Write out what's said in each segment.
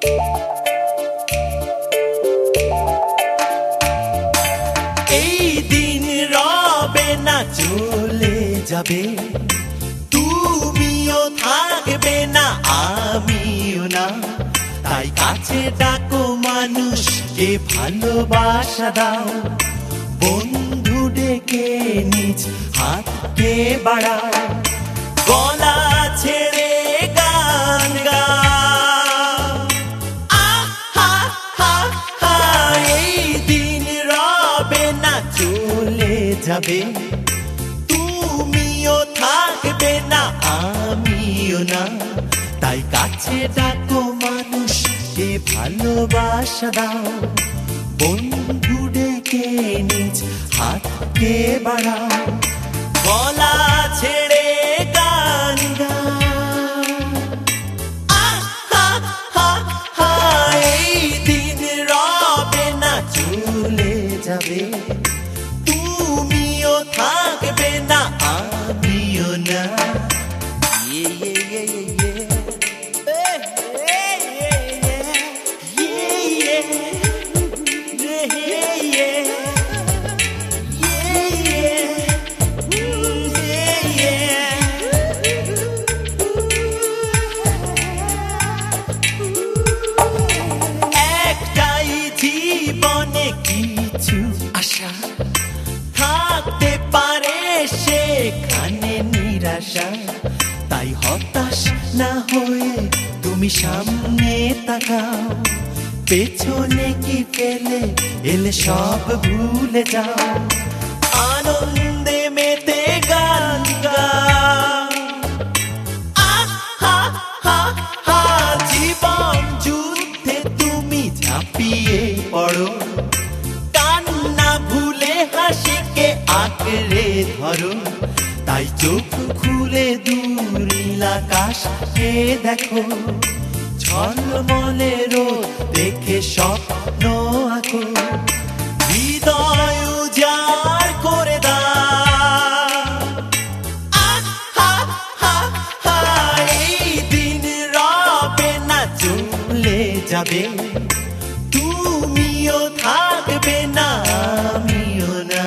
এই দিন রবে না, চলে যাবে, তুমিও থাকবে না, আমিও না। তাই কাছে ডাকো মানুষকে, ভালোবাসা দাও, বন্ধু ডেকে নিজ হাতকে বাড়াও, গলা ছেড়ে গান গাও। আহা হা হা, এই দিন রবে না, চলে যাবে, তুমিও থাকবে না, আমিও না। তাই কাছে ডাকো মানুষকে, ভালোবাসা দাও, বন্ধু ডেকে নিজ হাতকে বাড়াও, গলা ছেড়ে গান গাও। আহা হা হা, এই দিন রবে না, চলে যাবে, তুমিও থাকবে না, আমিও না। একটাই জীবনে কিছু আশা, থাকতে পারে সেখানে নিরাশা। তাই হতাশ না হয়ে তুমি সামনে তাকাও, পেছনে কি ফেলে এলে সব ভুলে যাও, আনন্দে মেতে গান গাও। আহা হা হা, জীবন যুদ্ধে তুমি ঝাঁপিয়ে পড়ো, কান্না ভুলে হাসিকে আঁকড়ে ধরো। তাই চোখ খুলে দূর নীল আকাশকে দেখো, ঝলমলে রোদ দেখে স্বপ্ন আঁকো, হৃদয় উজাড় করে দাও। আহা হা হা, এই দিন রবে না, চলে যাবে, তুমিও থাকবে না, আমিও না।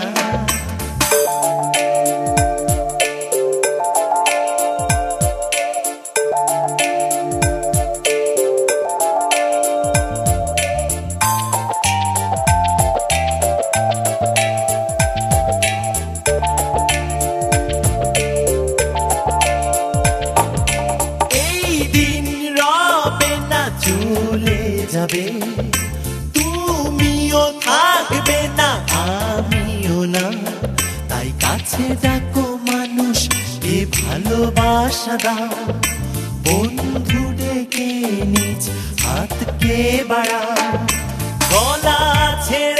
চলে যাবে, তুমিও থাকবে না, আমিও না। তাই কাছে ডাকো মানুষকে, ভালোবাসা দাও, বন্ধু ডেকে নিজ হাতকে বাড়াও, গলা ছেড়ে